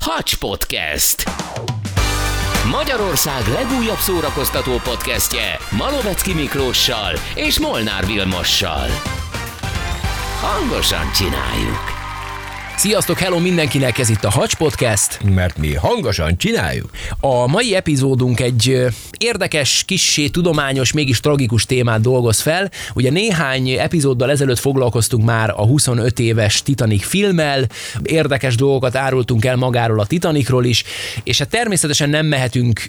Hacs Podcast. Magyarország legújabb szórakoztató podcastje Malovecki Miklóssal és Molnár Vilmossal. Hangosan csináljuk. Sziasztok, hello mindenkinek, ez itt a Hacs Podcast. Mert mi hangosan csináljuk. A mai epizódunk egy érdekes, kissé tudományos, mégis tragikus témát dolgoz fel. Ugye néhány epizóddal ezelőtt foglalkoztunk már a 25 éves Titanic filmmel, érdekes dolgokat árultunk el magáról a Titanicról is, és hát természetesen nem mehetünk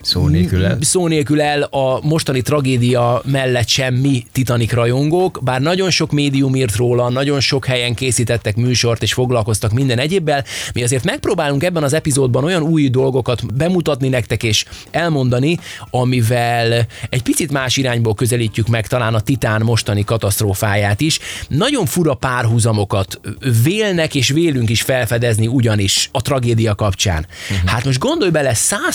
szó nélkül el a mostani tragédia mellett sem mi Titanic rajongók, bár nagyon sok médium írt róla, nagyon sok helyen készítettek műsort és foglalkoztak minden egyébbel. Mi azért megpróbálunk ebben az epizódban olyan új dolgokat bemutatni nektek és elmondani, amivel egy picit más irányból közelítjük meg talán a Titán mostani katasztrófáját is. Nagyon fura párhuzamokat vélnek és vélünk is felfedezni ugyanis a tragédia kapcsán. Hát most gondolj bele,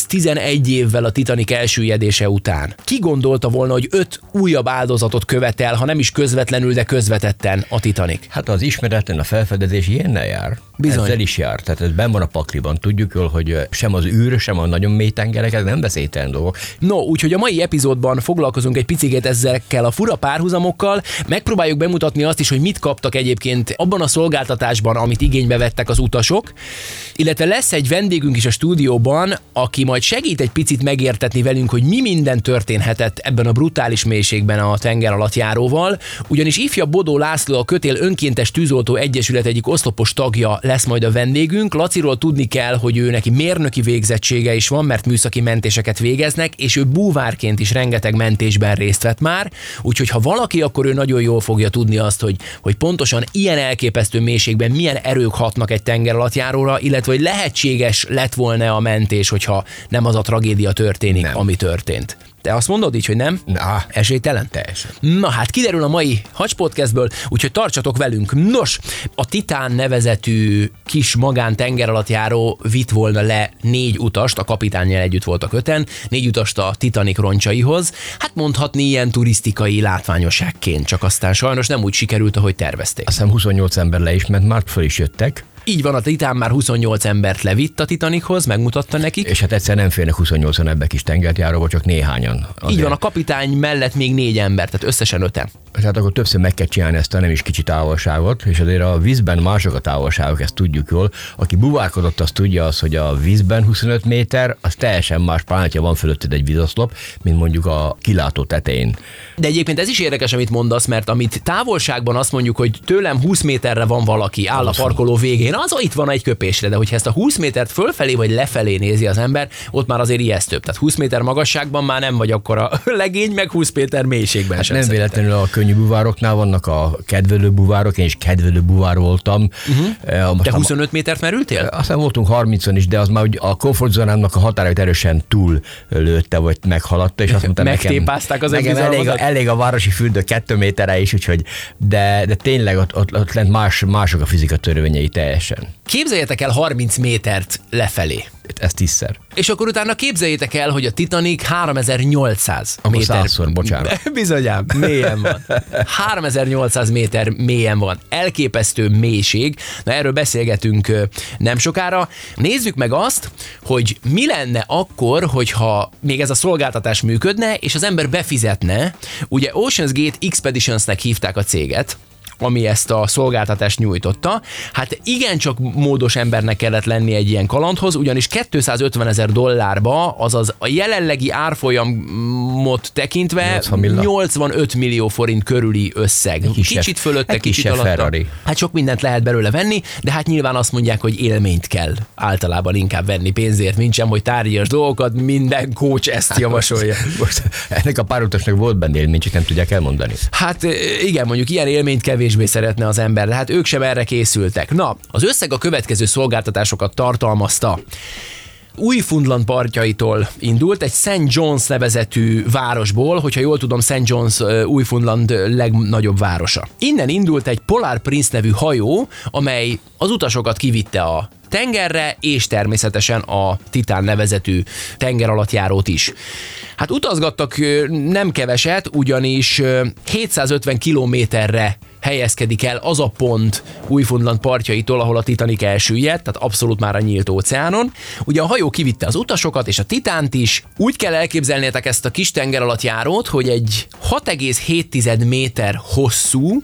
111 évvel a Titanic elsüllyedése után. Ki gondolta volna, hogy 5 újabb áldozatot követel, ha nem is közvetlenül, de közvetetten a Titanic? Hát az ismeretlen, a felfedezés ilyennel jár. Bizony. Ezzel is jár. Tehát ez benn van a pakliban. Tudjuk jól, hogy sem az űr, sem a nagyon mély tengerek, nem veszélytelen dolgok. No, úgyhogy a mai epizódban foglalkozunk egy picit ezekkel a fura párhuzamokkal, megpróbáljuk bemutatni azt is, hogy mit kaptak egyébként abban a szolgáltatásban, amit igénybe vettek az utasok, illetve lesz egy vendégünk is a stúdióban, aki majd segít egy picit megértetni velünk, hogy mi minden történhetett ebben a brutális mélységben a tengeralattjáróval, ugyanis ifjabb Bodó László, a Kötél Önkéntes Tűzoltó Egyesület egyik oszlopos tagja lesz majd a vendégünk. Laciról tudni kell, hogy ő neki mérnöki végzettsége is van, mert műszaki mentéseket végeznek, és ő búvárként is rengeteg mentésben részt vett már, úgyhogy ha valaki, akkor ő nagyon jól fogja tudni azt, hogy pontosan ilyen elképesztő mélységben milyen erők hatnak egy tengeralattjáróra, illetve hogy lehetséges lett volna a mentés, hogyha nem az a tragédia történik, ami történt. Te azt mondod így, hogy nem? Na, esélytelen? teljesen. Na hát kiderül a mai Hacs Podcastből, úgyhogy tartsatok velünk. Nos, a Titán nevezetű kis magán tengeralattjáró vitt volna le 4 utast, a kapitánnyal együtt voltak 5-en, 4 utast a Titanic roncsaihoz. Hát mondhatni ilyen turisztikai látványosságként, csak aztán sajnos nem úgy sikerült, ahogy tervezték. Azt hiszem 28 ember le is ment, már föl is jöttek. Így van, a Titán már 28 embert levitt a Titanichoz, megmutatta nekik. És hát egyszer nem férnek 28-an ebbe kis tengerjáróba, csak néhányan. Azért. Így van, a kapitány mellett még 4 ember, tehát összesen 5-en. Tehát akkor többször meg kell csinálni ezt a nem is kicsi távolságot, és azért a vízben mások a távolságok, ezt tudjuk jól. Aki buvárkodott, az tudja az, hogy a vízben 25 méter, az teljesen más, pláne, ha van fölötted egy vízoszlop, mint mondjuk a kilátó tetején. De egyébként ez is érdekes, amit mondasz, mert amit távolságban azt mondjuk, hogy tőlem 20 méterre van valaki, áll a parkoló végén, az itt van egy köpésre, de hogyha ezt a 20 métert fölfelé vagy lefelé nézi az ember, ott már azért ijesztőbb. Tehát 20 méter magasságban már nem vagy akkor a legény, meg 20 méter mélységben hát sem. Nem véletlenül a könnyű buvároknál vannak a kedvelő buvárok, én is kedvelő buvár voltam. Te 25 métert merültél? Aztán voltunk 30-on is, de az már a komfortzónámnak a határait erősen túl lőtte, vagy meghaladta, és azt mondtam, megtépázták az nekem elég a városi fürdő 2 méterre is, úgyhogy, de tényleg ott lent mások a fizika törvényei teljesen. Képzeljétek el 30 métert lefelé. Ez 10-szer. És akkor utána képzeljétek el, hogy a Titanic 3800 akkor méter. 100-szor, bocsánat. Bizonyám, mélyen van. 3800 méter mélyen van. Elképesztő mélység. Na, erről beszélgetünk nem sokára. Nézzük meg azt, hogy mi lenne akkor, hogyha még ez a szolgáltatás működne, és az ember befizetne. Ugye Ocean's Gate Expeditionsnek hívták a céget, ami ezt a szolgáltatást nyújtotta. Hát igencsak módos embernek kellett lenni egy ilyen kalandhoz, ugyanis $250,000, azaz a jelenlegi árfolyamot tekintve 85 millió forint körüli összeg. Kicsit fölötte, kicsit alatta. Ferrari. Hát sok mindent lehet belőle venni, de hát nyilván azt mondják, hogy élményt kell általában inkább venni pénzért, mint sem, hogy tárgyas dolgokat, minden coach ezt javasolja. Most ennek a párutasnak volt benne élmény, csak nem tudják elmondani. Hát igen, mondjuk ilyen élményt kevésbé szeretne az ember, de hát ők sem erre készültek. Na, az összeg a következő szolgáltatásokat tartalmazta. Új-Fundland partjaitól indult, egy St. John's nevezetű városból, hogyha jól tudom, St. John's Új-Fundland legnagyobb városa. Innen indult egy Polar Prince nevű hajó, amely az utasokat kivitte a tengerre, és természetesen a Titán nevezetű tengeralattjárót is. Hát utazgattak nem keveset, ugyanis 750 kilométerre helyezkedik el az a pont Új-Fundland partjaitól, ahol a Titanic elsüllyedt, tehát abszolút már a nyílt óceánon. Ugye a hajó kivitte az utasokat és a Titánt is. Úgy kell elképzelnétek ezt a kis tengeralattjárót, hogy egy 6,7 méter hosszú,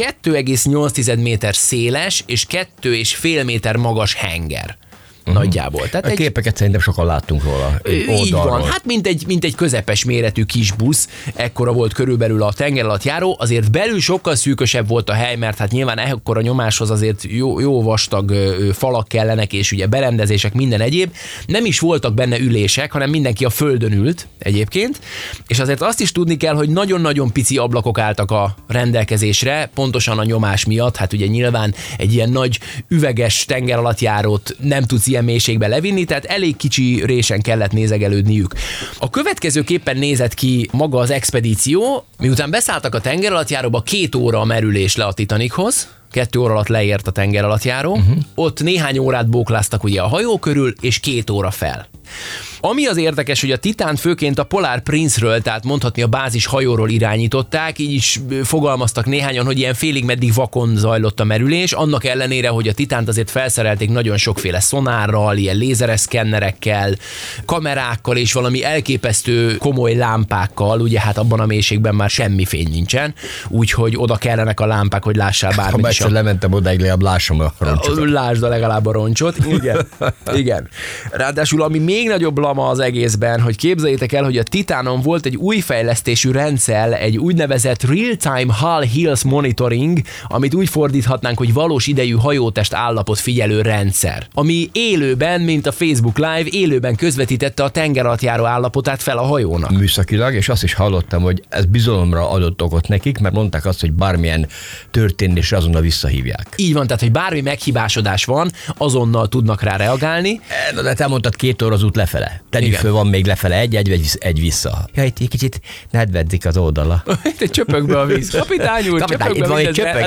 2,8 méter széles és 2,5 méter magas henger. Nagyjából. Tehát a képeket szerintem sokan láttunk róla. Így van, hát mint egy közepes méretű kis busz, ekkora volt körülbelül a tengeralattjáró, azért belül sokkal szűkösebb volt a hely, mert hát nyilván ekkora nyomáshoz azért jó vastag falak kellenek, és ugye berendezések, minden egyéb. Nem is voltak benne ülések, hanem mindenki a földön ült egyébként, és azért azt is tudni kell, hogy nagyon-nagyon pici ablakok álltak a rendelkezésre, pontosan a nyomás miatt, hát ugye nyilván egy ilyen nagy üveges tengeralattjárót nem tudsz ilyen mélységbe levinni, tehát elég kicsi résen kellett nézegelődniük. A következőképpen nézett ki maga az expedíció, miután beszálltak a tengeralattjáróba, 2 óra a merülés le a Titanichoz, 2 óra alatt leért a tengeralattjáró, ott néhány órát bókláztak ugye a hajó körül, és 2 óra fel. Ami az érdekes, hogy a Titánt főként a Polar Prince-ről, tehát mondhatni a bázis hajóról irányították, így is fogalmaztak néhányan, hogy ilyen félig meddig vakon zajlott a merülés, annak ellenére, hogy a Titánt azért felszerelték nagyon sokféle szonárral, ilyen lézereszkennerekkel, kamerákkal és valami elképesztő komoly lámpákkal, ugye hát abban a mélységben már semmi fény nincsen, úgyhogy oda kellenek a lámpák, hogy lássál bármit. Ha egyszer lementem odáig, legalább lássam a roncsot. Lásd legalább a roncsot. Igen. Igen. Ráadásul ami még nagyobb lama az egészben, hogy képzeljétek el, hogy a Titánon volt egy új fejlesztésű rendszer, egy úgynevezett Real-Time Hull Health Monitoring, amit úgy fordíthatnánk, hogy valós idejű hajótest állapot figyelő rendszer, ami élőben, mint a Facebook Live, élőben közvetítette a tengeralattjáró állapotát fel a hajónak. Műszakilag, és azt is hallottam, hogy ez bizalomra adott okot nekik, mert mondták azt, hogy bármilyen történésre azonnal visszahívják. Így van, tehát hogy bármi meghibásodás van, azonnal tudnak rá reagálni. De te mondtad 2 óra az út lefele. Tegyük föl, van még lefele egy vissza. Ja, itt egy kicsit nedvedzik az oldala. Itt csöpög a víz. Kapitány úr, itt van egy csöpög,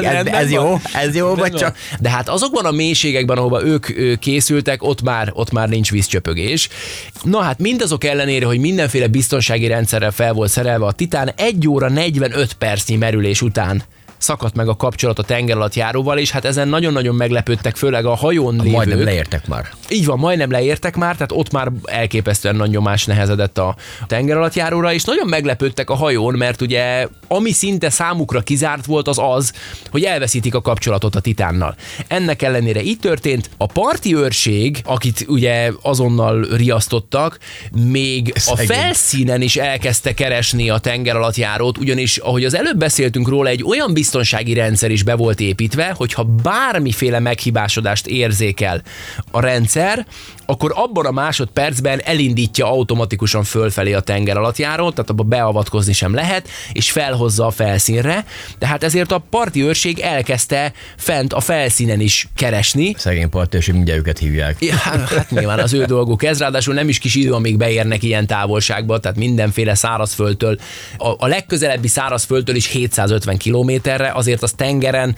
ez jó, vagy csak... De hát azokban a mélységekben, ahova ők készültek, ott már nincs vízcsöpögés. Na hát mindazok ellenére, hogy mindenféle biztonsági rendszerrel fel volt szerelve a Titán, 1 óra 45 percnyi merülés után szakadt meg a kapcsolat a tengeralattjáróval, és hát ezen nagyon-nagyon meglepődtek, főleg a hajón lévők. Majdnem leértek már. Így van, majdnem leértek már, tehát ott már elképesztően nagy nyomás nehezedett a tengeralattjáróra, és nagyon meglepődtek a hajón, mert ugye ami szinte számukra kizárt volt az, hogy elveszítik a kapcsolatot a Titánnal. Ennek ellenére így történt. A parti őrség, akit ugye azonnal riasztottak, még a felszínen is elkezdte keresni a tengeralattjárót, ugyanis ahogy az előbb beszéltünk róla, egy olyan biztonsági rendszer is be volt építve, hogyha bármiféle meghibásodást érzékel a rendszer, akkor abban a másodpercben elindítja automatikusan fölfelé a tengeralattjárót, tehát abba beavatkozni sem lehet, és felhozza a felszínre. Tehát ezért a parti őrség elkezdte fent a felszínen is keresni. Szegény parti őrség, mindjárt őket hívják. Ja, hát nyilván az ő dolguk ez, ráadásul nem is kis idő, amíg beérnek ilyen távolságba, tehát mindenféle szárazföldtől, a legközelebbi szárazföldtől is 750 kilométerre, azért az tengeren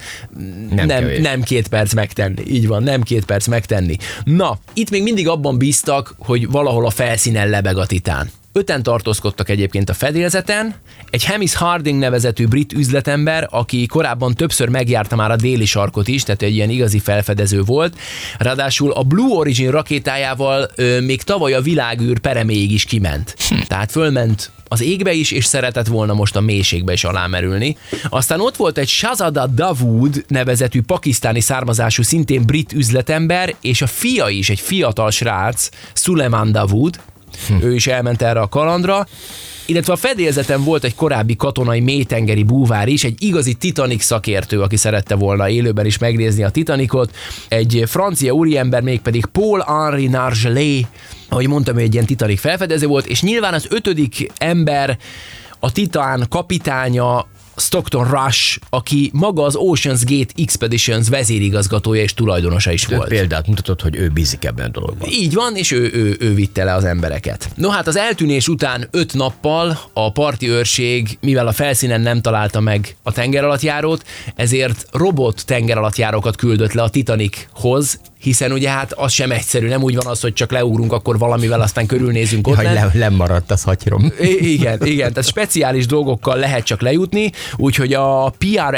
nem 2 perc megtenni. Így van, nem 2 perc megtenni. Na, itt még mindig abban bíztak, hogy valahol a felszínen lebeg a Titán. 5-en tartózkodtak egyébként a fedélzeten, egy Hamish Harding nevezetű brit üzletember, aki korábban többször megjárta már a déli sarkot is, tehát egy ilyen igazi felfedező volt. Ráadásul a Blue Origin rakétájával még tavaly a világűr pereméig is kiment. Tehát fölment az égbe is, és szeretett volna most a mélységbe is alámerülni. Aztán ott volt egy Shahzada Dawood nevezetű pakisztáni származású, szintén brit üzletember, és a fia is, egy fiatal srác, Suleiman Dawood. Ő is elment erre a kalandra, illetve a fedélzeten volt egy korábbi katonai mélytengeri búvár is, egy igazi Titanic szakértő, aki szerette volna élőben is megnézni a Titanicot, egy francia úriember, mégpedig Paul-Henri Nargelet, ahogy mondtam, ő egy ilyen Titanic felfedező volt, és nyilván az 5. ember, a Titán kapitánya, Stockton Rush, aki maga az Ocean's Gate Expeditions vezérigazgatója és tulajdonosa is volt. Példát mutatott, hogy ő bízik ebben a dologban. Így van, és ő vitte le az embereket. No hát az eltűnés után 5 nappal a parti őrség, mivel a felszínen nem találta meg a tengeralattjárót, ezért robot tengeralattjárókat küldött le a Titanichoz, hiszen ugye hát az sem egyszerű, nem úgy van az, hogy csak leugrunk, akkor valamivel aztán körülnézünk ott. Lemaradt az hatyrom. Igen, tehát speciális dolgokkal lehet csak lejutni, úgyhogy a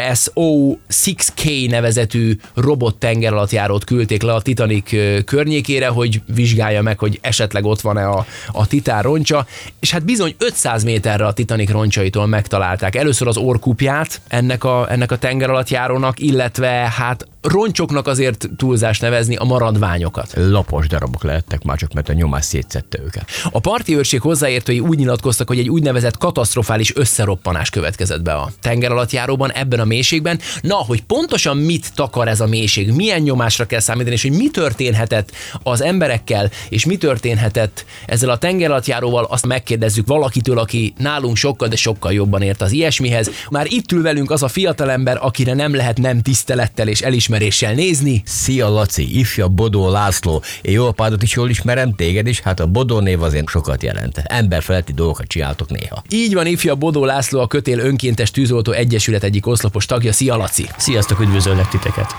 PRSO 6K nevezetű robot tengeralattjárót küldték le a Titanic környékére, hogy vizsgálja meg, hogy esetleg ott van-e a Titán roncsa, és hát bizony 500 méterre a Titanic roncsaitól megtalálták először az orrkupját ennek a tengeralattjárónak, illetve hát roncsoknak azért túlzás nevezni a maradványokat. Lapos darabok lehettek már csak, mert a nyomás szétszedte őket. A parti őrség hozzáértői úgy nyilatkoztak, hogy egy úgynevezett katasztrofális összeroppanás következett be a tengeralattjáróban ebben a mélységben. Na, hogy pontosan mit takar ez a mélység, milyen nyomásra kell számítani, és hogy mi történhetett az emberekkel, és mi történhetett ezzel a tengeralattjáróval, azt megkérdezzük valakitől, aki nálunk sokkal, de sokkal jobban ért az ilyesmihez. Már itt ül velünk az a fiatalember, akire nem lehet nem tisztelettel és elismeréssel nézni. Szia Laci, ifja Bodó László. Én jó apádat is jól ismerem, téged is, hát a Bodó név azért sokat jelent. Emberfeletti dolgokat csináltok néha. Így van, ifja Bodó László, a Kötél Önkéntes Tűzoltó Egyesület egyik oszlopos tagja. Szia Laci! Sziasztok, üdvözöllek titeket!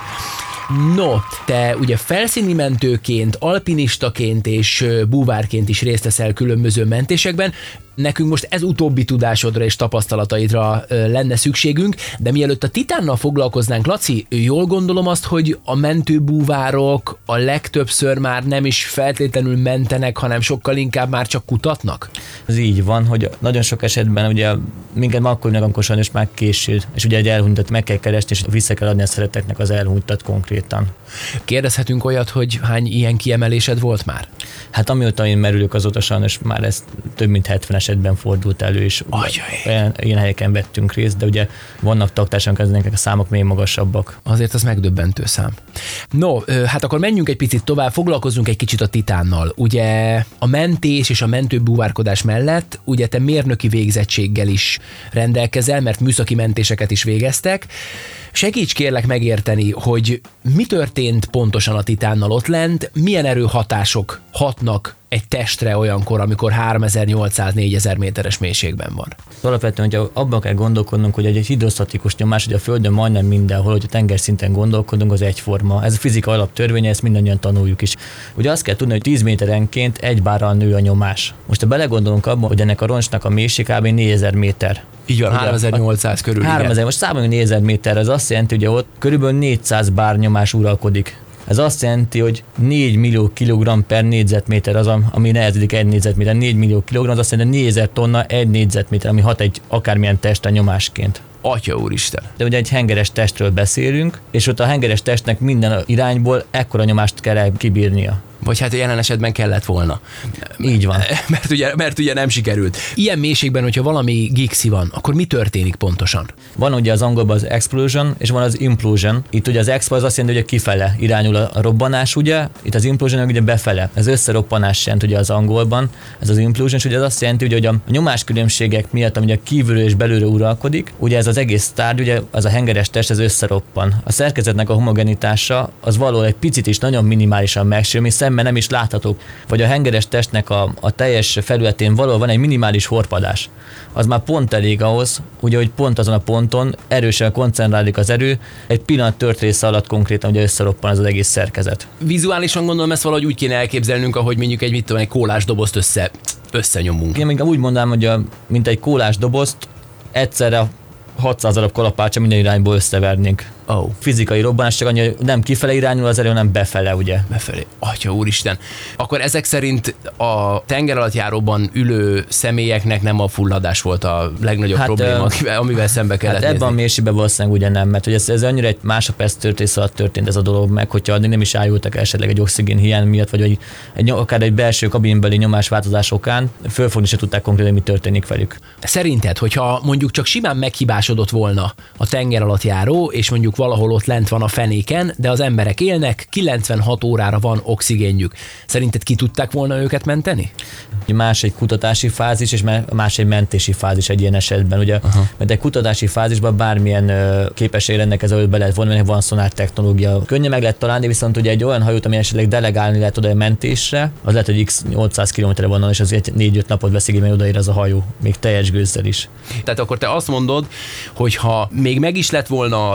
No, te ugye felszíni mentőként, alpinistaként és búvárként is részt veszel különböző mentésekben. Nekünk most ez utóbbi tudásodra és tapasztalataidra lenne szükségünk, de mielőtt a Titánnal foglalkoznánk, Laci, jól gondolom azt, hogy a mentőbúvárok a legtöbbször már nem is feltétlenül mentenek, hanem sokkal inkább már csak kutatnak? Ez így van, hogy nagyon sok esetben ugye minket akkor amikor sajnos már késő, és ugye egy elhunytat meg kell keresni, és vissza kell adni a szeretteknek az elhunytat konkrétan. Kérdezhetünk olyat, hogy hány ilyen kiemelésed volt már? Hát amióta én merülök, azóta sajnos már ez több mint 70 esetben fordult elő, és ilyen helyeken vettünk részt, de ugye vannak taktársaink, ezeknek a számok még magasabbak. Azért az megdöbbentő szám. No, hát akkor menjünk egy picit tovább, foglalkozzunk egy kicsit a Titánnal. Ugye a mentés és a mentőbúvárkodás mellett ugye te mérnöki végzettséggel is rendelkezel, mert műszaki mentéseket is végeztek. Segíts kérlek megérteni, hogy mi történt pontosan a Titánnal ott lent, milyen erőhatások hatnak egy testre olyankor, amikor 3800-4000 méteres mélységben van. Alapvetően, hogy abban kell gondolkodnunk, hogy egy hidrosztatikus nyomás, hogy a Földön majdnem mindenhol, hogy a tengerszinten gondolkodunk, az egyforma. Ez a fizika alaptörvénye, ezt mindannyian tanuljuk is. Ugye azt kell tudni, hogy 10 méterenként 1 bárral nő a nyomás. Most ha belegondolunk abban, hogy ennek a roncsnak a mélység kb. 4000 méter. Így van, 3800 körül. 3000, most számoljunk 4000 méter, ez azt jelenti, hogy ott körülbelül 400 bár nyomás uralkodik. Ez azt jelenti, hogy 4 millió kilogramm per négyzetméter az, ami nehezedik egy négyzetméter. 4 millió kilogramm, az azt jelenti, hogy 4000 tonna egy négyzetméter, ami hat egy akármilyen testre nyomásként. Atya úristen! De ugye egy hengeres testről beszélünk, és ott a hengeres testnek minden irányból ekkora nyomást kell kibírnia. Vagy hát jelen esetben kellett volna. Így van. Mert ugye nem sikerült. Ilyen mélységben, hogyha valami gixi van, akkor mi történik pontosan? Van ugye az angolban az explosion, és van az implosion. Itt ugye az expo az azt jelenti, hogy kifele irányul a robbanás, ugye? Itt az implosion ugye befele. Ez összeroppanás jelent ugye az angolban. Ez az implosion, és ugye az azt jelenti, hogy a nyomáskülönbségek miatt, ami a kívülről és belülről uralkodik, ugye ez az egész tárgy, ugye az a hengeres test, ez összeroppan. A szerkezetnek a homogenitása az való egy picit is nagyon minimálisan megsérül, mert nem is láthatók, vagy a hengeres testnek a teljes felületén valahol van egy minimális horpadás. Az már pont elég ahhoz, ugye, hogy pont azon a ponton erősen koncentrálódik az erő, egy pillanat történése alatt konkrétan ugye összeroppan ez az egész szerkezet. Vizuálisan gondolom, ezt valahogy úgy kéne elképzelnünk, ahogy mondjuk egy kólás dobozt összenyomunk. Én még úgy mondanám, hogy mint egy kólás dobozt egyszerre 600 darab kalapácsa minden irányból összevernénk. Fizikai robbanás, csak annyi, hogy nem kifele irányul az erő, hanem befele, ugye? Befelé. Atya úristen. Akkor ezek szerint a tengeralattjáróban ülő személyeknek nem a fulladás volt a legnagyobb probléma, amivel szembe kellett nézni. Ebben a mélységben valószínűleg ugye nem, mert ez annyira egy másodperc történet alatt történt ez a dolog meg, hogyha addig nem is ájultak esetleg egy oxigén hiány miatt, vagy akár egy belső kabinbeli nyomásváltozás okán, fölfogni se tudták konkrétan, mi történik velük. Szerinted, hogyha mondjuk csak simán meghibásodott volna a tengeralattjáró, és mondjuk valahol ott lent van a fenéken, de az emberek élnek, 96 órára van oxigénjük. Szerinted ki tudták volna őket menteni? Más egy kutatási fázis, és más egy mentési fázis egy ilyen esetben, ugye? Mert egy kutatási fázisban bármilyen képesség rendelkező, hogy be lehet vonni, mert van szonár technológia. Könnyen meg lehet találni, viszont ugye egy olyan hajót, ami esetleg delegálni lehet oda a mentésre, az lehet, hogy 800 km van, és az 4-5 napot veszik, mert odaér az a hajó, még teljes gőzzel is. Tehát akkor te azt mondod, hogy ha még meg is lett volna a tengeralattjáró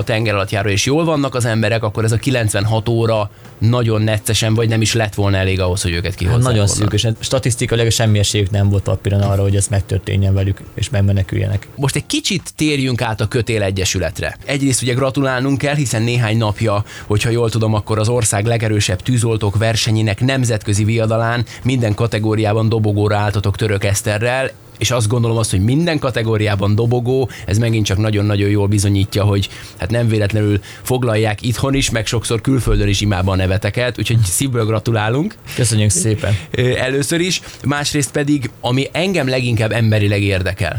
alattjáró, és jól vannak az emberek, akkor ez a 96 óra nagyon neccesen, vagy nem is lett volna elég ahhoz, hogy őket kihozzák. Nagyon szűkös. Statisztikailag semmi esélyük nem volt papíron arra, hogy ez megtörténjen velük, és megmeneküljenek. Most egy kicsit térjünk át a Kötél Egyesületre. Egyrészt ugye gratulálnunk kell, hiszen néhány napja, hogyha jól tudom, akkor az ország legerősebb tűzoltók versenyének nemzetközi viadalán minden kategóriában dobogóra álltatok Török Eszterrel, és azt gondolom hogy minden kategóriában dobogó, ez megint csak nagyon-nagyon jól bizonyítja, hogy hát nem véletlenül foglalják itthon is, meg sokszor külföldön is imádva a neveteket, úgyhogy szívből gratulálunk. Köszönjük szépen. Először is, másrészt pedig, ami engem leginkább emberileg érdekel,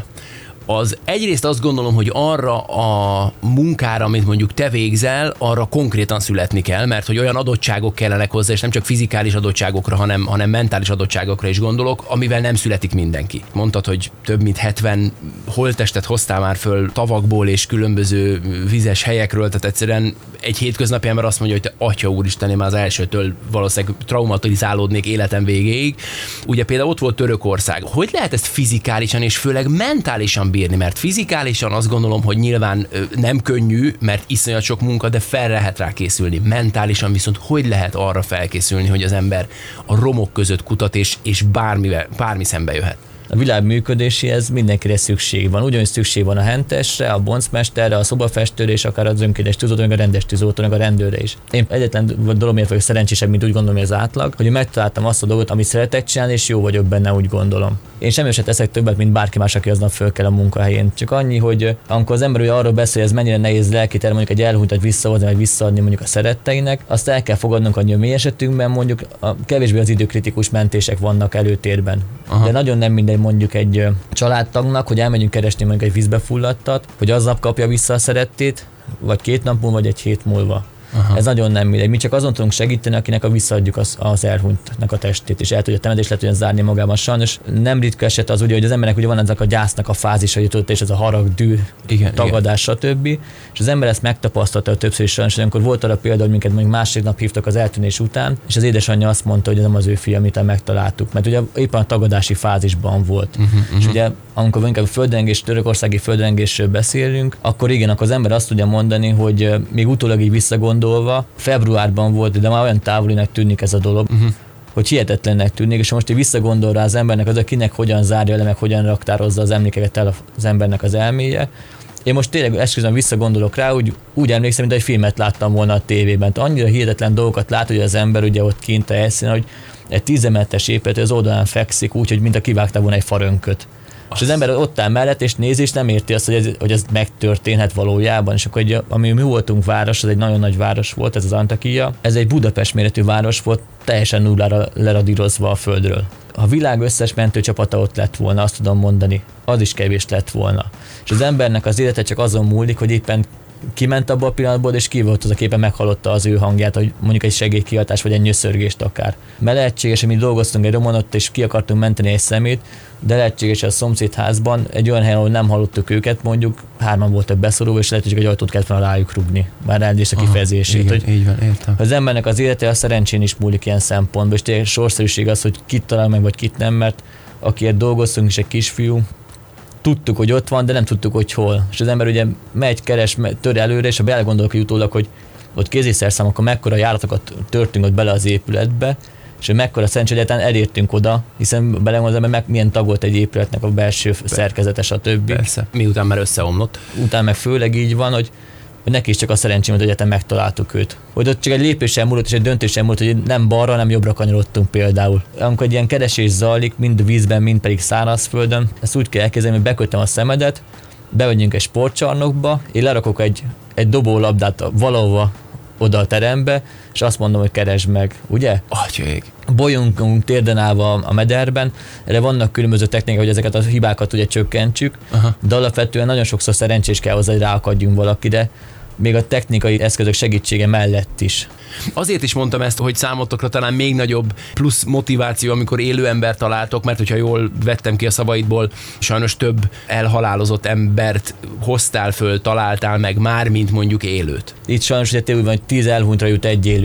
az egyrészt azt gondolom, hogy arra a munkára, amit mondjuk te végzel, arra konkrétan születni kell, mert hogy olyan adottságok kellenek hozzá, és nem csak fizikális adottságokra, hanem mentális adottságokra is gondolok, amivel nem születik mindenki. Mondtad, hogy több mint 70 holttestet hoztál már föl tavakból és különböző vizes helyekről, tehát egyszerűen egy hétköznapi ember azt mondja, hogy te atya úristen, én már az elsőtől valószínűleg traumatizálódnék életem végéig. Ugye például ott volt Törökország. Hogy lehet ezt fizikálisan és főleg mentálisan bírni? Mert fizikálisan azt gondolom, hogy nyilván nem könnyű, mert iszonyat sok munka, de fel lehet rá készülni. Mentálisan viszont hogy lehet arra felkészülni, hogy az ember a romok között kutat és bármi szembe jöhet? A világ működéséhez mindenkire szükség van. Ugyanúgy szükség van a hentesre, a boncmesterre, a szobafestőre, és akár az önkéntes tűzoltónak, a rendes tűzoltónak, a rendőrre is. Én egyetlen dologért vagyok szerencsésebb, mint úgy gondolom, hogy az átlag, hogy megtaláltam azt a dolgot, amit szeretek csinálni, és jó vagyok benne, úgy gondolom. Én semmi sem teszek többet, mint bárki más, aki aznap föl kell a munkahelyén. Csak annyi, hogy amikor az ember ugye arról beszél, hogy ez mennyire nehéz lelki terem, mondjuk egy elhunytat visszahozni, vagy visszaadni mondjuk a szeretteinek, azt el kell fogadnunk, hogy a mi esetünkben mondjuk a kevésbé az időkritikus mentések vannak előtérben. Aha. De nagyon nem mindegy mondjuk egy családtagnak, hogy elmegyünk keresni mondjuk egy vízbe fulladtat, hogy aznap kapja vissza a szerettét, vagy 2 nap múlva, vagy egy hét múlva. Aha. Ez nagyon nem mindegy. Mi csak azon tudunk segíteni, akinek visszaadjuk az elhunytnak a testét, és el tudja temetés, le tudja zárni magában. Sajnos nem ritka eset az, ugye, hogy az embernek ugye van ezek a gyásznak a fázisa, hogy és ez a harag, dű, tagadás, stb. És az ember ezt megtapasztalta többször is sajnos, hogy amikor volt arra példa, hogy minket mondjuk másik nap hívtak az eltűnés után, és az édesanyja azt mondta, hogy ez nem az ő fia, amit megtaláltuk, mert ugye éppen a tagadási fázisban volt. És ugye amikor inkább törökországi földrengésről beszélünk, akkor igen, akkor az ember azt tudja mondani, hogy még utólag így visszagondolva, februárban volt, de már olyan távolinak tűnik ez a dolog, hogy hihetetlennek tűnik, és most így visszagondol rá az embernek az, akinek hogyan zárja le, meg hogyan raktározza az emlékeket el az embernek az elméje. Én most tényleg esküszöm visszagondolok rá, úgy emlékszem, mint egy filmet láttam volna a tévében. Annyira hihetetlen dolgokat lát, hogy az ember ugye ott kint a helyszínen, hogy egy 10 emeletes épület az oldalán fekszik úgy, hogy mint a kivágta volna egy farönköt. És az ember ott áll mellett, és nézi, és nem érti azt, hogy ez megtörténhet valójában. És akkor ami mi voltunk város, az egy nagyon nagy város volt, ez az Antakya. Ez egy Budapest méretű város volt, teljesen nullára leradírozva a földről. Ha a világ összes mentőcsapata ott lett volna, azt tudom mondani, az is kevés lett volna. És az embernek az élete csak azon múlik, hogy éppen kiment abba a pillanatból, és ki volt az, aki éppen meghallotta az ő hangját, hogy mondjuk egy segélykiáltás, vagy egy nyöszörgést akár. Mert lehetséges, hogy mi dolgoztunk egy romon ott, és ki akartunk menteni egy szemét, de lehetséges, hogy a szomszédházban egy olyan helyen, ahol nem hallottuk őket, mondjuk 3-an voltak beszorulva, és lehet, hogy egy ajtót kellett volna rájuk rúgni. Már elnézést a kifejezését. Igen, hogy így van, értem. Az embernek az élete a szerencsén is múlik ilyen szempontból, és tényleg sorszerűség az, hogy kit talál meg, vagy kit nem, mert akiért dolgoztunk, és egy kisfiú, tudtuk, hogy ott van, de nem tudtuk, hogy hol. És az ember ugye megy, keres, tör előre, és ha belegondolok utólag, hogy ott kéziszerszámokkal mekkora járatokat törtünk ott bele az épületbe, és hogy mekkora szerencsé, hogy egyáltalán elértünk oda, hiszen belegondolom, hogy milyen tag volt egy épületnek a belső szerkezete, stb. Persze. Miután már összeomlott. Utána meg főleg így van, hogy neki is csak a szerencsém, hogy egyáltalán megtaláltuk őt. Hogy ott csak egy lépéssel múlott, és egy döntéssel múlott, hogy nem balra, nem jobbra kanyarodtunk például. Amikor egy ilyen keresés zajlik, mind vízben, mind pedig szárazföldön, ezt úgy kell elképzelni, hogy bekötöm a szemedet, bemegyünk egy sportcsarnokba, én lerakok egy dobólabdát valahova oda a terembe, és azt mondom, hogy keresd meg, ugye? Atyék. Bolyongunk térden állva a mederben, erre vannak különböző technikák, hogy ezeket a hibákat ugye csökkentsük, de alapvetően nagyon sokszor szerencsés kell hozzá, hogy ráakadjunk valakire, még a technikai eszközök segítsége mellett is. Azért is mondtam ezt, hogy számotokra talán még nagyobb plusz motiváció, amikor élő embert találtok, mert hogyha jól vettem ki a szavaidból, sajnos több elhalálozott embert hoztál föl, találtál meg már, mint mondjuk élőt. Itt sajnos ugye tényleg úgy van, hogy 10 elhunytra jut egy élő.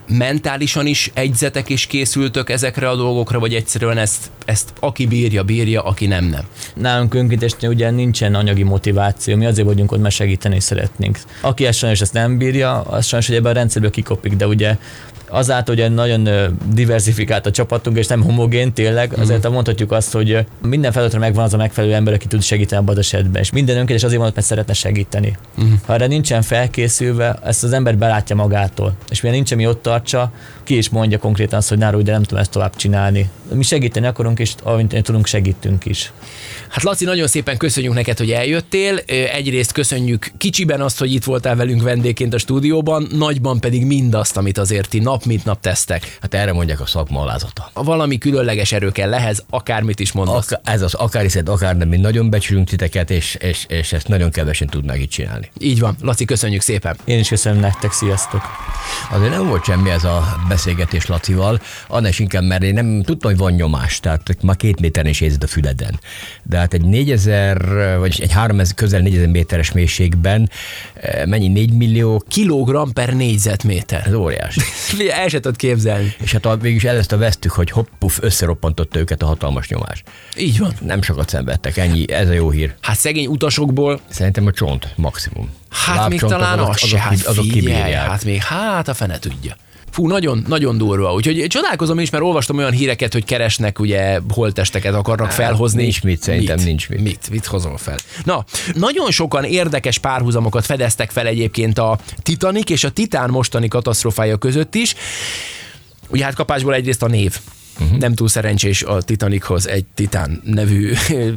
mentálisan is egyzetek és készültök ezekre a dolgokra, vagy egyszerűen ezt aki bírja, aki nem. Nálunk önkéntesnél ugye nincsen anyagi motiváció, mi azért vagyunk ott, mert segíteni szeretnénk. Aki ezt sajnos ezt nem bírja, az sajnos, hogy ebben a rendszerből kikopik, de ugye azáltal, hogy nagyon diversifikált a csapatunk, és nem homogén tényleg, azért mondhatjuk azt, hogy minden feladatra megvan az a megfelelő ember, aki tud segíteni abban az esetben. És minden önkéntes azért van, mert szeretne segíteni. Ha erre nincsen felkészülve, ezt az ember belátja magától. És mivel nincs, ami ott tartsa, ki is mondja konkrétan azt, hogy náról, de nem tudom ezt tovább csinálni. Mi segíteni akarunk, és amint tudunk, segítünk is. Hát Laci, nagyon szépen köszönjük neked, hogy eljöttél. Egyrészt köszönjük kicsiben azt, hogy itt voltál velünk vendégként a stúdióban, nagyban pedig mindazt, amit azért ti nap mint nap tesztek. Hát erre mondják a szakma alázata. Valami különleges erő kell ehhez, akármit is mondasz. Ez az akár hiszed, akár nem, mi nagyon becsülünk titeket, és ezt nagyon kevesen tudnak itt csinálni. Így van. Laci, köszönjük szépen. Én is köszönöm nektek, sziasztok. Azért nem volt semmi ez a beszélgetés Lacival, annál is inkább, mert én nem tudtam, hogy van nyomás, tehát már 2 méteren is érzed a füleden. De hát egy 4000, vagy egy 3000, közel 4000 méteres mélységben mennyi 4 millió kilogramm per négyzetméter. Ez óriási. El se tudod képzelni. És hát végülis ezt a vesztük, hogy hopp-puff, összeroppantotta őket a hatalmas nyomás. Így van. Nem sokat szenvedtek, ennyi, ez a jó hír. Hát szegény utasokból. Szerintem a csont maximum. Hát még talán az se, hát a fene tudja. Fú, nagyon, nagyon durva. Úgyhogy csodálkozom is, mert olvastam olyan híreket, hogy keresnek, ugye holttesteket akarnak felhozni. Nincs mit, szerintem nincs mit. Mit hozol fel? Na, nagyon sokan érdekes párhuzamokat fedeztek fel egyébként a Titanic és a Titán mostani katasztrófája között is. Ugye hát kapásból egyrészt a név. Nem túl szerencsés a Titanichoz egy Titán nevű,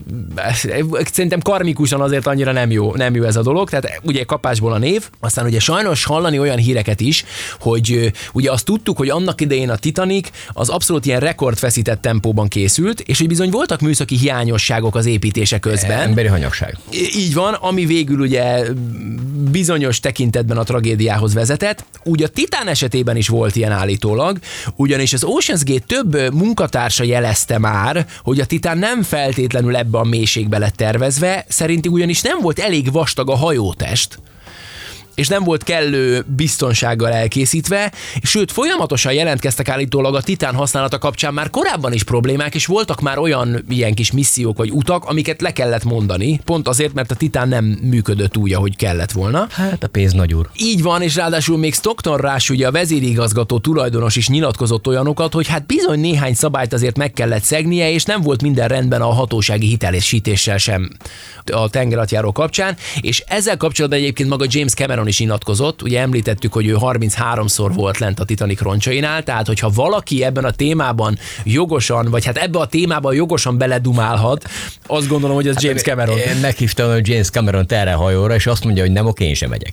szerintem karmikusan azért annyira nem jó ez a dolog, tehát ugye kapásból a név, aztán ugye sajnos hallani olyan híreket is, hogy ugye azt tudtuk, hogy annak idején a Titanic az abszolút ilyen rekordfeszített tempóban készült, és hogy bizony voltak műszaki hiányosságok az építése közben. Emberi hanyagság. Így van, ami végül ugye bizonyos tekintetben a tragédiához vezetett. Ugye a Titán esetében is volt ilyen állítólag, ugyanis az Ocean's Gate több munkatársa jelezte már, hogy a Titán nem feltétlenül ebbe a mélységbe lett tervezve, szerintük ugyanis nem volt elég vastag a hajótest, és nem volt kellő biztonsággal elkészítve, sőt folyamatosan jelentkeztek állítólag a Titán használata kapcsán már korábban is problémák, és voltak már olyan ilyen kis missziók vagy utak, amiket le kellett mondani, pont azért, mert a Titán nem működött úgy, ahogy kellett volna. Hát a pénz nagy úr. Így van, és ráadásul még Stockton Rush, ugye a vezérigazgató tulajdonos is nyilatkozott olyanokat, hogy hát bizony néhány szabályt azért meg kellett szegnie, és nem volt minden rendben a hatósági hitelesítéssel sem a tengeralattjáró kapcsán, és ezzel kapcsolatban egyébként maga James Cameron is nyilatkozott, ugye említettük, hogy ő 33-szor volt lent a Titanic roncsainál, tehát hogyha valaki ebben a témában jogosan, vagy hát ebbe a témában jogosan beledumálhat, azt gondolom, hogy az James Cameron. Én meghívtam a James Cameron-t erre a hajóra, és azt mondja, hogy nem, oké, én sem megyek.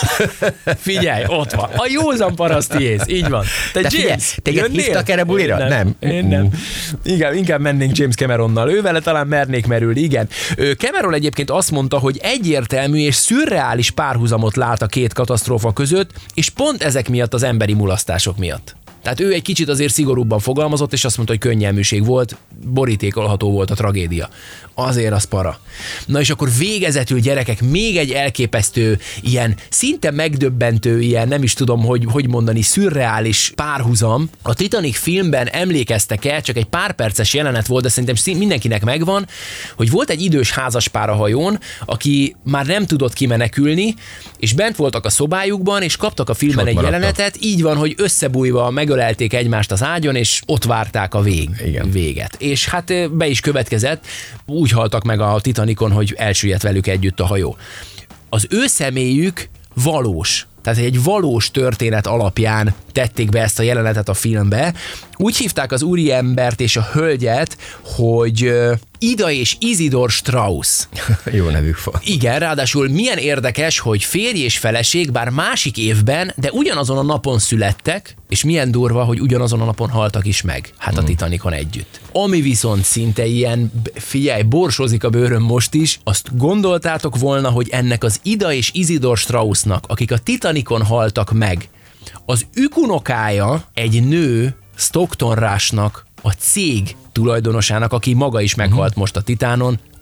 Figyelj, ott van. A józan paraszti ész, így van. Te James, téged hívtak erre bulira? Nem. Én nem. Igen, inkább mennénk James Cameronnal. Ővele talán mernék merülni, igen. Cameron egyébként azt mondta, hogy egyértelmű és szürreális párhuzamot lát a két katasztrófa között, és pont ezek miatt az emberi mulasztások miatt. Tehát ő egy kicsit azért szigorúbban fogalmazott, és azt mondta, hogy könnyelműség volt, borítékolható volt a tragédia. Azért az para. Na és akkor végezetül, gyerekek, még egy elképesztő, ilyen szinte megdöbbentő, ilyen nem is tudom, hogy mondani, szürreális párhuzam. A Titanic filmben emlékeztek-e, csak egy pár perces jelenet volt, de szerintem mindenkinek megvan, hogy volt egy idős házaspár a hajón, aki már nem tudott kimenekülni, és bent voltak a szobájukban, és kaptak a filmben egy jelenetet, így van, hogy összebújva megölelték egymást az ágyon, és ott várták a véget. És hát be is következett, úgy haltak meg a Titanicon, hogy elsüllyedt velük együtt a hajó. Az ő személyük valós. Tehát egy valós történet alapján tették be ezt a jelenetet a filmbe. Úgy hívták az úriembert és a hölgyet, hogy Ida és Isidor Strauss. Jó nevük van. Igen, ráadásul milyen érdekes, hogy férj és feleség, bár másik évben, de ugyanazon a napon születtek, és milyen durva, hogy ugyanazon a napon haltak is meg. Hát a Titanicon együtt. Ami viszont szinte ilyen, figyelj, borsozik a bőröm most is, azt gondoltátok volna, hogy ennek az Ida és Isidor Straussnak, akik a Titanicon haltak meg, az ükunokája egy nő, Stockton Rushnak, a cég tulajdonosának, aki maga is meghalt most a Titánon,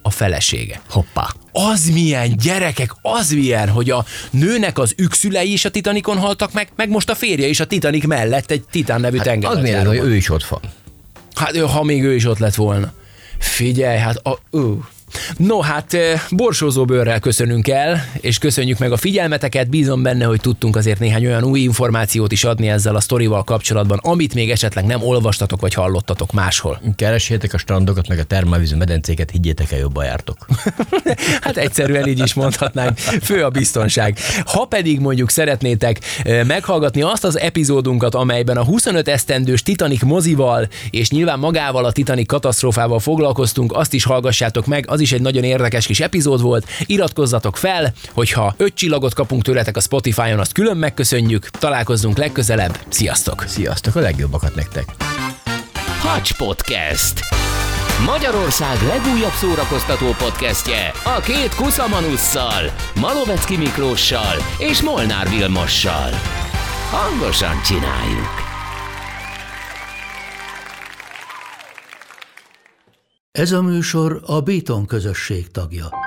a felesége. Hoppá. Az milyen, gyerekek, az milyen, hogy a nőnek az ükszülei is a Titanicon haltak meg most a férje is a Titanic mellett egy Titán nevű tenger. Az miért, hogy ő is ott van. Hát ha még ő is ott lett volna. Figyelj, hát No, hát borsózó bőrrel köszönünk el, és köszönjük meg a figyelmeteket, bízom benne, hogy tudtunk azért néhány olyan új információt is adni ezzel a sztorival kapcsolatban, amit még esetleg nem olvastatok vagy hallottatok máshol. Keressétek a strandokat, meg a termálvízű medencéket, higgyétek el, jobban jártok. Hát egyszerűen így is mondhatnánk, fő a biztonság. Ha pedig mondjuk szeretnétek meghallgatni azt az epizódunkat, amelyben a 25 esztendős Titanic mozival és nyilván magával a Titanic katasztrófával foglalkoztunk, azt is hallgassátok meg, az is egy nagyon érdekes kis epizód volt. Iratkozzatok fel, hogyha 5 csillagot kapunk tőletek a Spotify-on, azt külön megköszönjük. Találkozzunk legközelebb. Sziasztok! Sziasztok, a legjobbakat nektek! Hacs Podcast. Magyarország legújabb szórakoztató podcastje a két kuszamanusszal, Malovecki Miklóssal és Molnár Vilmossal. Hangosan csináljuk! Ez a műsor a Béton közösség tagja.